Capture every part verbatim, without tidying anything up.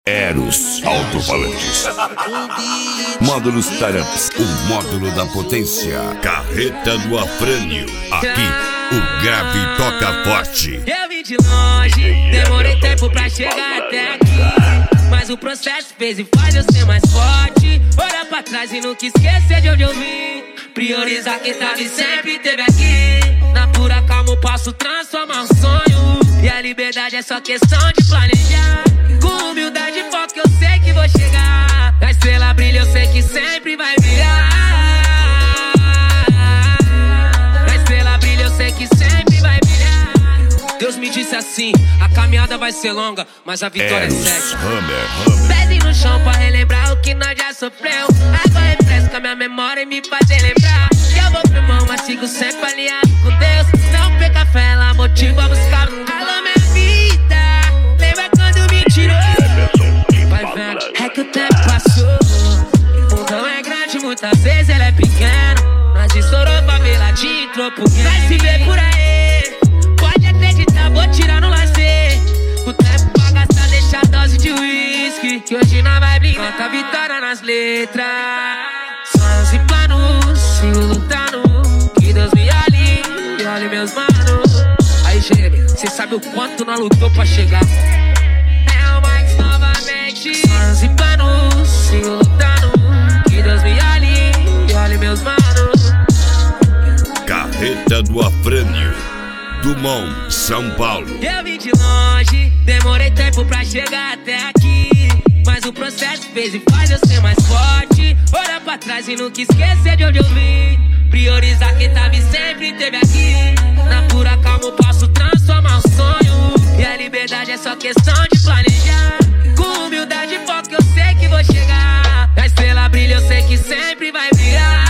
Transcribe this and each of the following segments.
Eros Alto-Falantes. Módulos Taramps, o módulo da potência. Carreta do Afrânio. Aqui, o grave toca forte. Eu vim de longe, demorei tempo pra chegar até aqui, mas o processo fez e faz eu ser mais forte. Olha pra trás e nunca esquecer de onde eu vim. Priorizar quem tava e sempre teve aqui. Na pura calma eu posso transformar um sonho, e a liberdade é só questão de planejar. Com humildade e foco eu sei que vou chegar. A estrela brilha, eu sei que sempre vai brilhar. A estrela brilha, eu sei que sempre vai brilhar. Deus me disse assim, a caminhada vai ser longa, mas a vitória Eros, é certa. Hammer, Hammer. Pezinho no chão pra relembrar o que nós já sofreu. Água refresca minha memória e me fazer lembrar que eu vou pro mão, mas sigo sempre alinhado com Deus. Não perca fé, ela motiva a buscar. Alô, minha vida, lembra quando me tirou? Vai vendo, é que o tempo passou. O mundão é grande, muitas vezes ele é pequeno. Nós estourou favela, te entrou pro game. Vai se ver por aí, pode acreditar, vou tirar no lazer. O tempo pra gastar, deixa a dose de uísque, que hoje nós vai brincar. Canta a vitória nas letras. Sonhos e planos, sigo lutando, que Deus me alinhe e olhe meus manos. Aí, Jeremy, cê sabe o quanto nós lutou pra chegar. É o Max novamente. Sonhos e planos, sigo lutando, que Deus me alinhe e olhe meus manos. Carreta do Afrânio, Dumont, São Paulo. Eu vim de longe, demorei tempo pra chegar até aqui, mas o processo fez e faz eu ser mais forte. Olha pra trás e nunca esquecer de onde eu vim. Priorizar quem tava e sempre teve aqui. Na pura calma eu posso transformar um sonho, e a liberdade é só questão de planejar. Com humildade e foco eu sei que vou chegar. A estrela brilha, eu sei que sempre vai brilhar.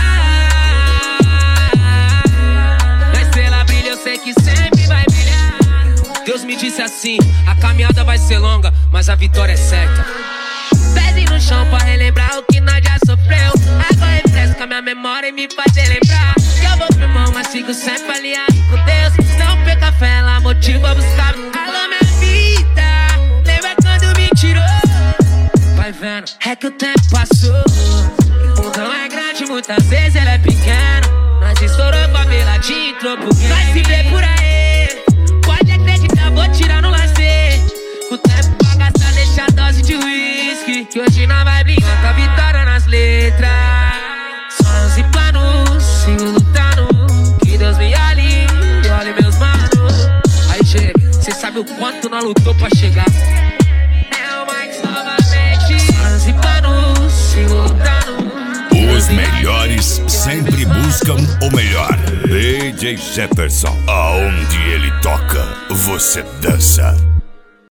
A estrela brilha, eu sei que sempre vai brilhar. Deus me disse assim, a caminhada vai ser longa, mas a vitória é certa. Pezinho no chão pra relembrar o que nós já sofreu. Água refresca minha memória e me fazer lembrar que eu vou pro mão, mas sigo sempre alinhado com Deus. Não perca fé, ela motiva a buscar. Alô, minha vida, lembra quando me tirou? Vai vendo, é que o tempo passou. O mundão é grande, muitas vezes ele é pequeno. Nós estourou favela, te entrou pro game. Vai se ver por aí, pode acreditar, vou tirar no lazer. O tempo pra gastar, deixa a dose de uísque, que hoje nós vai brincar. Canta a vitória nas letras. Sonhos e planos, sigo lutando, que Deus me alinhe e olhe meus manos. Aí, Jeremy, cê sabe o quanto nós lutou pra chegar. É o Max novamente. Sonhos e planos, sigo lutando. Os melhores sempre buscam o melhor. D J Jefferson, aonde ele toca, você dança.